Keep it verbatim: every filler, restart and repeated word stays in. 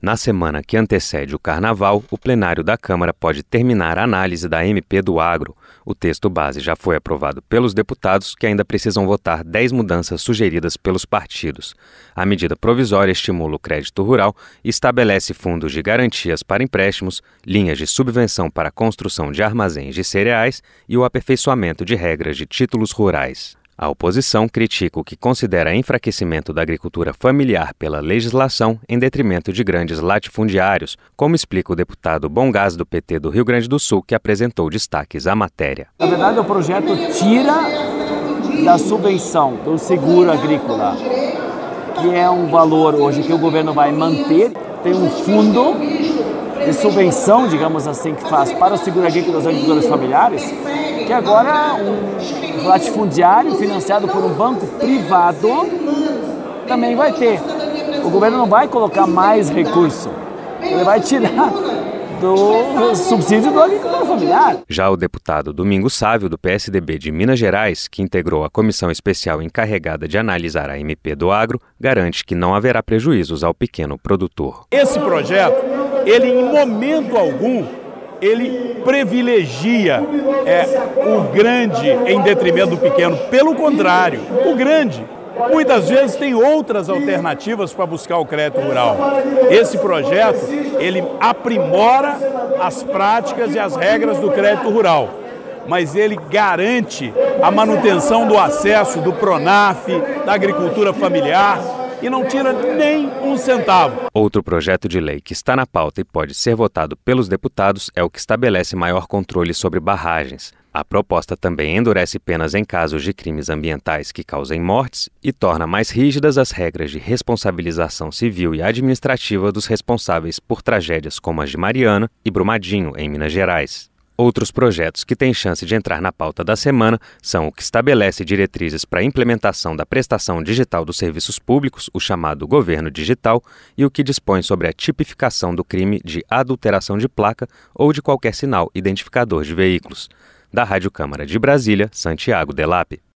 Na semana que antecede o Carnaval, o plenário da Câmara pode terminar a análise da M P do Agro. O texto base já foi aprovado pelos deputados, que ainda precisam votar dez mudanças sugeridas pelos partidos. A medida provisória estimula o crédito rural e estabelece fundos de garantias para empréstimos, linhas de subvenção para a construção de armazéns de cereais e o aperfeiçoamento de regras de títulos rurais. A oposição critica o que considera enfraquecimento da agricultura familiar pela legislação em detrimento de grandes latifundiários, como explica o deputado Bongás do P T do Rio Grande do Sul, que apresentou destaques à matéria. Na verdade, o projeto tira da subvenção do seguro agrícola, que é um valor hoje que o governo vai manter, tem um fundo de subvenção, digamos assim, que faz para o seguro agrícola dos agricultores familiares, que agora um latifundiário financiado por um banco privado também vai ter. O governo não vai colocar mais recurso, ele vai tirar do subsídio do agricultor familiar. Já o deputado Domingos Sávio, do P S D B de Minas Gerais, que integrou a comissão especial encarregada de analisar a M P do Agro, garante que não haverá prejuízos ao pequeno produtor. Esse projeto, ele em momento algum, ele privilegia é, o grande em detrimento do pequeno. Pelo contrário, o grande muitas vezes tem outras alternativas para buscar o crédito rural. Esse projeto, ele aprimora as práticas e as regras do crédito rural, mas ele garante a manutenção do acesso do Pronaf, da agricultura familiar, e não tira nem um centavo. Outro projeto de lei que está na pauta e pode ser votado pelos deputados é o que estabelece maior controle sobre barragens. A proposta também endurece penas em casos de crimes ambientais que causem mortes e torna mais rígidas as regras de responsabilização civil e administrativa dos responsáveis por tragédias como as de Mariana e Brumadinho, em Minas Gerais. Outros projetos que têm chance de entrar na pauta da semana são o que estabelece diretrizes para a implementação da prestação digital dos serviços públicos, o chamado Governo Digital, e o que dispõe sobre a tipificação do crime de adulteração de placa ou de qualquer sinal identificador de veículos. Da Rádio Câmara de Brasília, Santiago Delap.